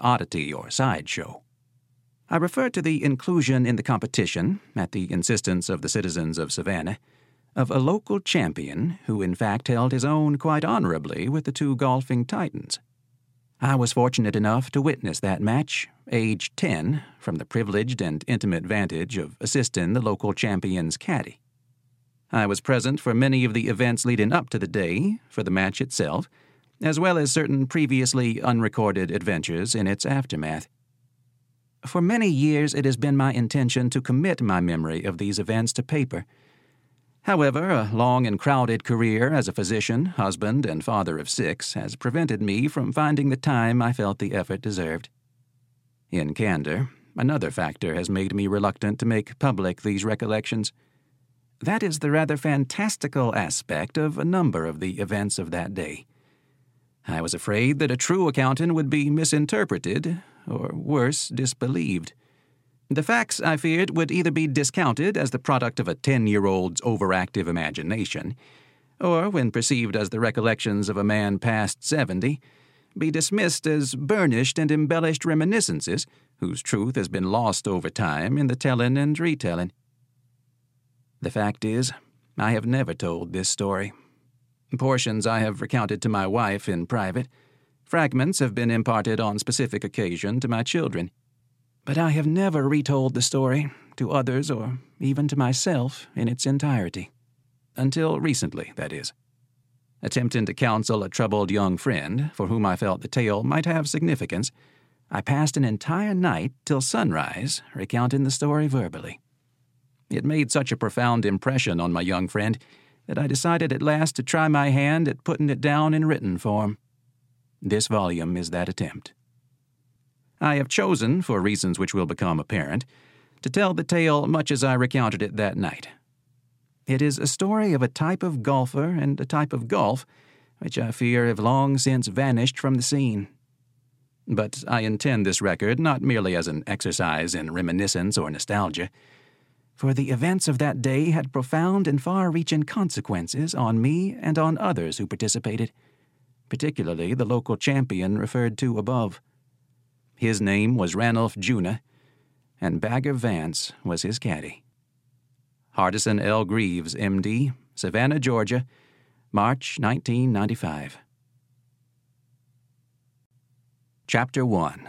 oddity or sideshow. I refer to the inclusion in the competition, at the insistence of the citizens of Savannah, of a local champion who in fact held his own quite honorably with the two golfing titans. I was fortunate enough to witness that match, age 10, from the privileged and intimate vantage of assisting the local champion's caddy. I was present for many of the events leading up to the day, for the match itself, as well as certain previously unrecorded adventures in its aftermath. For many years it has been my intention to commit my memory of these events to paper. However, a long and crowded career as a physician, husband, and father of 6 has prevented me from finding the time I felt the effort deserved. In candor, another factor has made me reluctant to make public these recollections. That is the rather fantastical aspect of a number of the events of that day. I was afraid that a true accounting would be misinterpreted, or worse, disbelieved. The facts, I feared, would either be discounted as the product of a 10-year-old's overactive imagination, or, when perceived as the recollections of a man past 70, be dismissed as burnished and embellished reminiscences whose truth has been lost over time in the telling and retelling. The fact is, I have never told this story. Portions I have recounted to my wife in private. Fragments have been imparted on specific occasion to my children. But I have never retold the story to others or even to myself in its entirety. Until recently, that is. Attempting to counsel a troubled young friend, for whom I felt the tale might have significance, I passed an entire night till sunrise recounting the story verbally. It made such a profound impression on my young friend that I decided at last to try my hand at putting it down in written form. This volume is that attempt. I have chosen, for reasons which will become apparent, to tell the tale much as I recounted it that night. It is a story of a type of golfer and a type of golf which I fear have long since vanished from the scene. But I intend this record not merely as an exercise in reminiscence or nostalgia, for the events of that day had profound and far-reaching consequences on me and on others who participated, particularly the local champion referred to above. His name was Ranulph Juna, and Bagger Vance was his caddy. Hardison L. Greaves, M.D., Savannah, Georgia, March 1995. Chapter 1.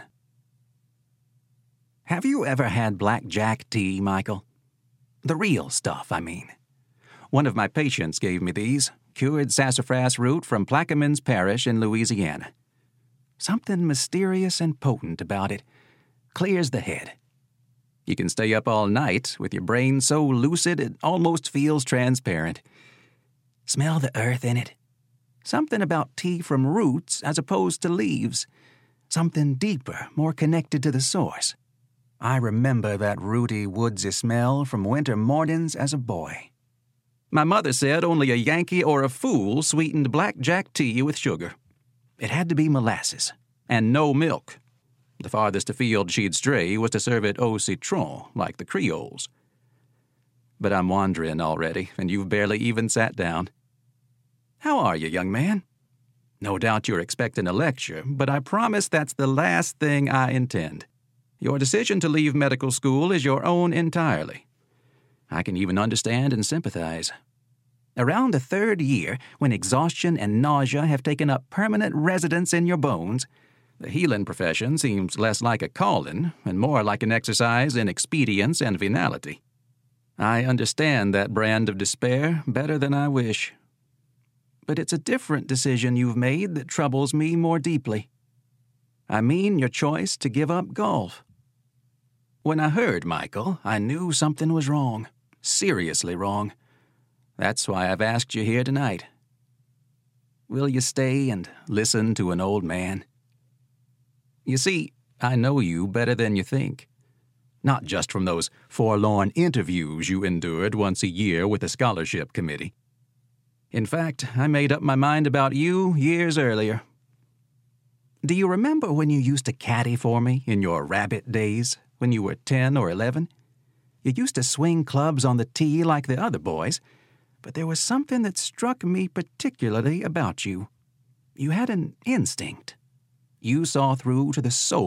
Have you ever had blackjack tea, Michael? The real stuff, I mean. One of my patients gave me these, cured sassafras root from Plaquemines Parish in Louisiana. Something mysterious and potent about it. Clears the head. You can stay up all night with your brain so lucid it almost feels transparent. Smell the earth in it. Something about tea from roots as opposed to leaves. Something deeper, more connected to the source. I remember that rooty, woodsy smell from winter mornings as a boy. My mother said only a Yankee or a fool sweetened blackjack tea with sugar. It had to be molasses, and no milk. The farthest afield she'd stray was to serve it au citron, like the Creoles. But I'm wandering already, and you've barely even sat down. How are you, young man? No doubt you're expecting a lecture, but I promise that's the last thing I intend. Your decision to leave medical school is your own entirely. I can even understand and sympathize. Around the 3rd year, when exhaustion and nausea have taken up permanent residence in your bones, the healing profession seems less like a calling and more like an exercise in expedience and venality. I understand that brand of despair better than I wish. But it's a different decision you've made that troubles me more deeply. I mean your choice to give up golf. When I heard Michael, I knew something was wrong, seriously wrong. That's why I've asked you here tonight. Will you stay and listen to an old man? You see, I know you better than you think. Not just from those forlorn interviews you endured once a year with the scholarship committee. In fact, I made up my mind about you years earlier. Do you remember when you used to caddy for me in your rabbit days, when you were 10 or 11? You used to swing clubs on the tee like the other boys, but there was something that struck me particularly about you. You had an instinct. You saw through to the soul